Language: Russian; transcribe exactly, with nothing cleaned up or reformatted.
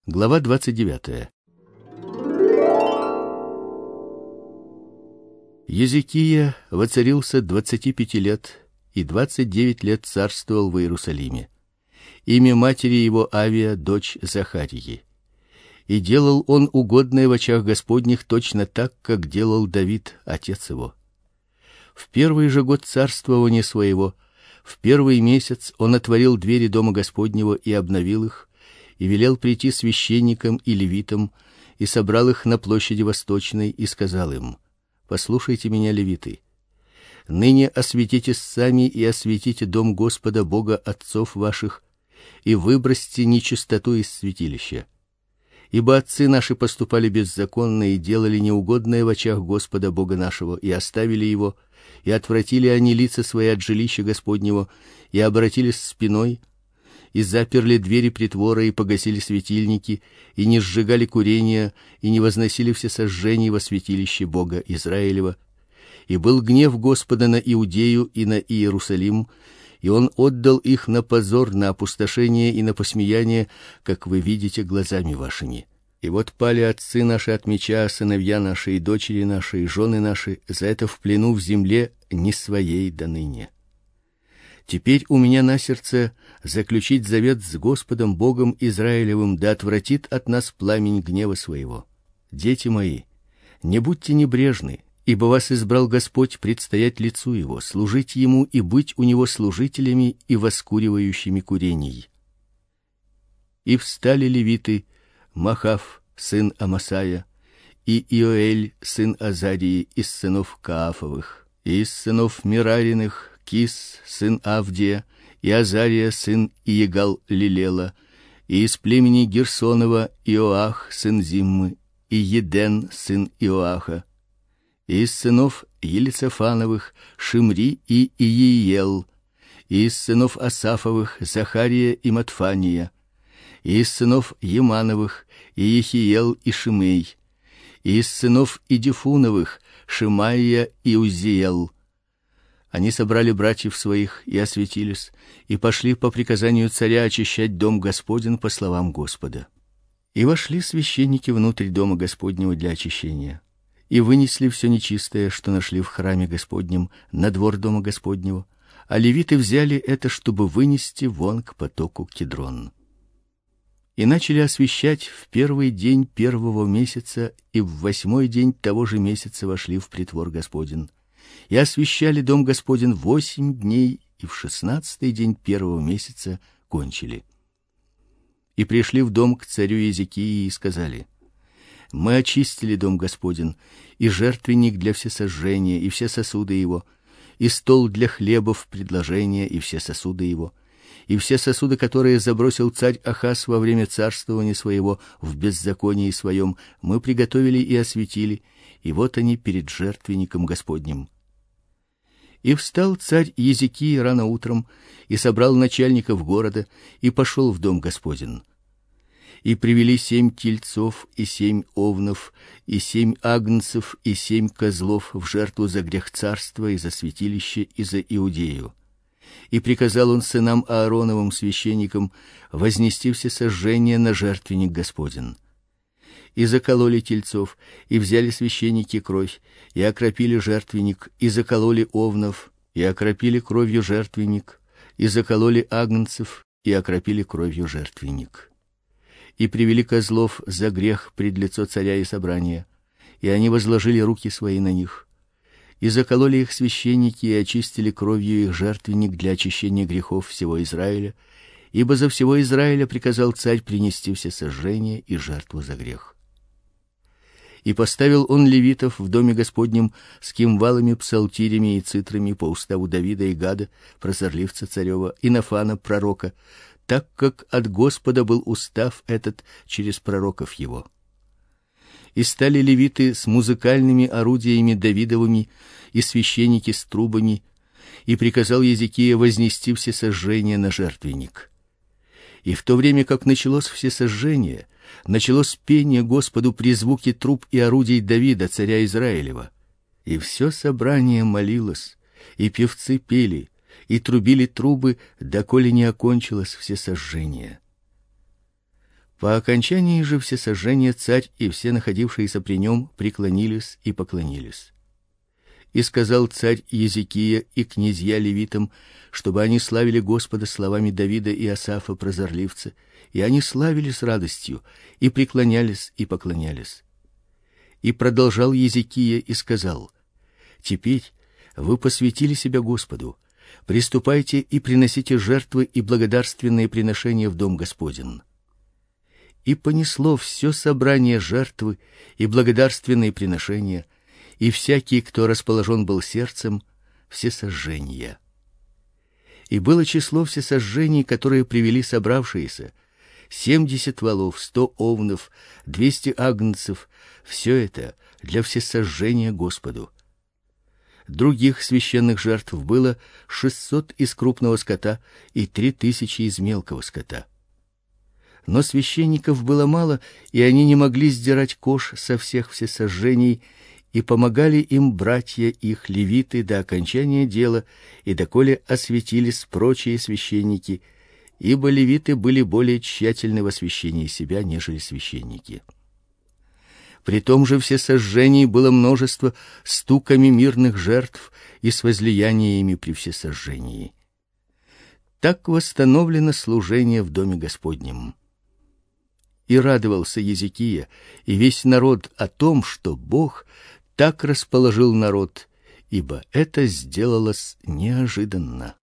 Глава двадцать девятая. Езекия воцарился двадцати пяти лет и двадцать девять лет царствовал в Иерусалиме. Имя матери его Авия, дочь Захарии. И делал он угодное в очах Господних точно так, как делал Давид, отец его. В первый же год царствования своего, в первый месяц, он отворил двери дома Господнего и обновил их, и велел прийти священникам и левитам, и собрал их на площади Восточной, и сказал им: послушайте меня, левиты. Ныне осветитесь сами и осветите дом Господа Бога отцов ваших, и выбросьте нечистоту из святилища. Ибо отцы наши поступали беззаконно и делали неугодное в очах Господа Бога нашего, и оставили его, и отвратили они лица свои от жилища Господнего, и обратились спиной, и заперли двери притвора, и погасили светильники, и не сжигали курения, и не возносили все сожжения во святилище Бога Израилева. И был гнев Господа на Иудею и на Иерусалим, и он отдал их на позор, на опустошение и на посмеяние, как вы видите глазами вашими. И вот пали отцы наши от меча, сыновья наши и дочери наши и жены наши, за это в плену в земле не своей доныне. Теперь у меня на сердце заключить завет с Господом Богом Израилевым, да отвратит от нас пламень гнева своего. Дети мои, не будьте небрежны, ибо вас избрал Господь предстоять лицу его, служить ему и быть у него служителями и воскуривающими курений. И встали левиты: Махав, сын Амасая, и Иоэль, сын Азарии, из сынов Каафовых, и из сынов Мерариных Кис, сын Авдия, и Азария, сын Иегал-Лилела, и из племени Герсонова Иоах, сын Зиммы, и Еден, сын Иоаха, и из сынов Елицефановых Шимри и Иеел, и из сынов Асафовых Захария и Матфания, и из сынов Емановых Иехиел и Шимей, и из сынов Идифуновых Шимаия и Узиел. Они собрали братьев своих и осветились, и пошли по приказанию царя очищать дом Господень по словам Господа. И вошли священники внутрь дома Господнего для очищения, и вынесли все нечистое, что нашли в храме Господнем, на двор дома Господнего, а левиты взяли это, чтобы вынести вон к потоку Кидрон. И начали освящать в первый день первого месяца, и в восьмой день того же месяца вошли в притвор Господень. И освящали дом Господень восемь дней, и в шестнадцатый день первого месяца кончили. И пришли в дом к царю Езекии и сказали: мы очистили дом Господень, и жертвенник для всесожжения, и все сосуды его, и стол для хлебов предложения, и все сосуды его, и все сосуды, которые забросил царь Ахаз во время царствования своего в беззаконии своем, мы приготовили и осветили, и вот они перед жертвенником Господним. И встал царь Езекия рано утром, и собрал начальников города, и пошел в дом Господень. И привели семь тельцов, и семь овнов, и семь агнцев, и семь козлов в жертву за грех царства и за святилище и за Иудею. И приказал он сынам Аароновым священникам вознести все сожжения на жертвенник Господень. И закололи тельцов, и взяли священники кровь, и окропили жертвенник, и закололи овнов, и окропили кровью жертвенник, и закололи агнцев, и окропили кровью жертвенник. И привели козлов за грех пред лицо царя и собрания, и они возложили руки свои на них. И закололи их священники, и очистили кровью их жертвенник для очищения грехов всего Израиля, ибо за всего Израиля приказал царь принести все сожжения и жертву за грех. И поставил он левитов в доме Господнем с кимвалами, псалтирями и цитрами по уставу Давида и Гада, прозорливца царева, и Нафана пророка, так как от Господа был устав этот через пророков его. И стали левиты с музыкальными орудиями Давидовыми, и священники с трубами, и приказал Езекия вознести все сожжения на жертвенник. И в то время, как началось всесожжение, началось пение Господу при звуке труб и орудий Давида, царя Израилева. И все собрание молилось, и певцы пели, и трубили трубы, доколе не окончилось всесожжение. По окончании же всесожжения царь и все находившиеся при нем преклонились и поклонились. И сказал царь Иезекия и князья левитам, чтобы они славили Господа словами Давида и Асафа прозорливца, и они славили с радостью, и преклонялись и поклонялись. И продолжал Иезекия и сказал: теперь вы посвятили себя Господу, приступайте и приносите жертвы и благодарственные приношения в дом Господень. И понесло все собрание жертвы и благодарственные приношения, и всякий, кто расположен был сердцем, всесожжения. И было число всесожжений, которые привели собравшиеся: семьдесят волов, сто овнов, двести агнцев. Все это для всесожжения Господу. Других священных жертв было шестьсот из крупного скота и три тысячи из мелкого скота. Но священников было мало, и они не могли сдирать кож со всех всесожжений, и помогали им братья их левиты до окончания дела, и доколе осветились прочие священники, ибо левиты были более тщательны в освящении себя, нежели священники. При том же всесожжений было множество стуками мирных жертв и с возлияниями при всесожжении. Так восстановлено служение в доме Господнем. И радовался Иезекия и весь народ о том, что Бог так расположил народ, ибо это сделалось неожиданно.